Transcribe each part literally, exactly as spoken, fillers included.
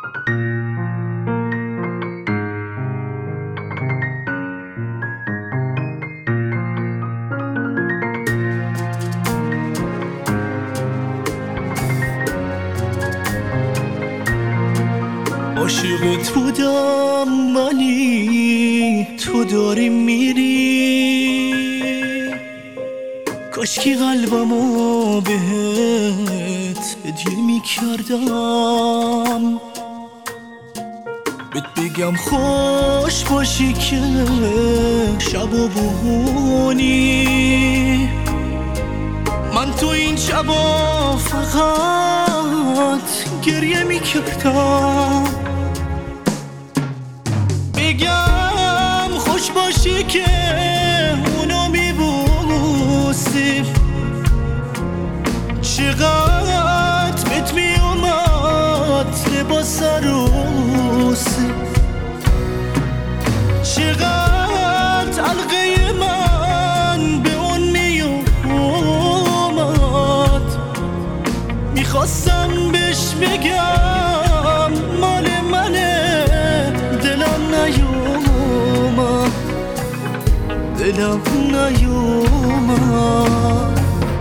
عاشقت بودم ولی تو داری میری، کاشکی قلبمو بهت هدیه میکردم، بهت بگم خوش باشی که شب و بونی. من تو این شبا فقط گریه میکردم، بگم خوش باشی که اونو میبوسی. چقدر بهت میومد لباس عروسی، چقدر حلقه من به اون میومد. میخواستم بهش بگم مال منه، دلم نیومد، دلم نیومد.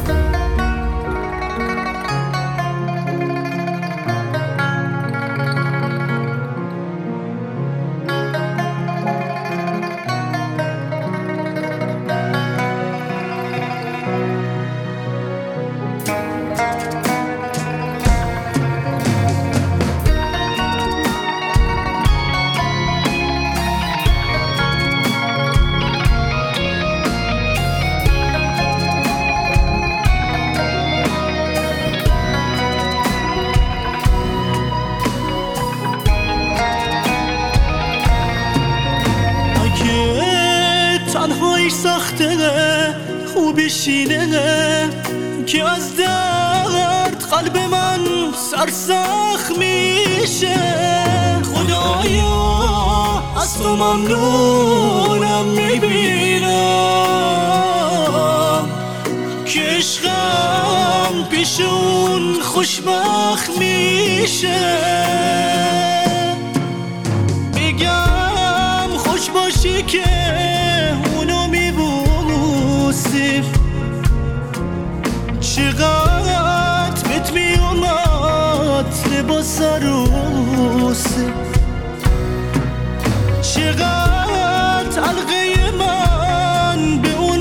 تنهاییش سخته خوبیش اینه که از درد قلب من سرسخت میشه. خدایا از تو ممنونم، میبینم که عشقم پیش اون خوشبخت میشه. بگم خوش باشی که اونو میبوسی. چقدر بهت میومد لباس عروسی، چقدر حلقه من به اون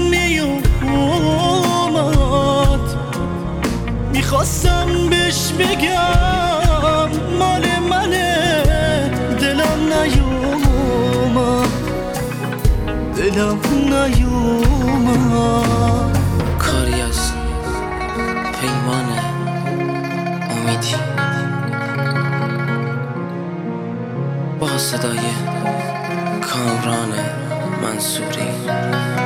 میومد. میخواستم بهش بگم مال منه، دلم نیومد، دلم نیومد. کاری از پیمان امیدی با صدای کامران منصوری.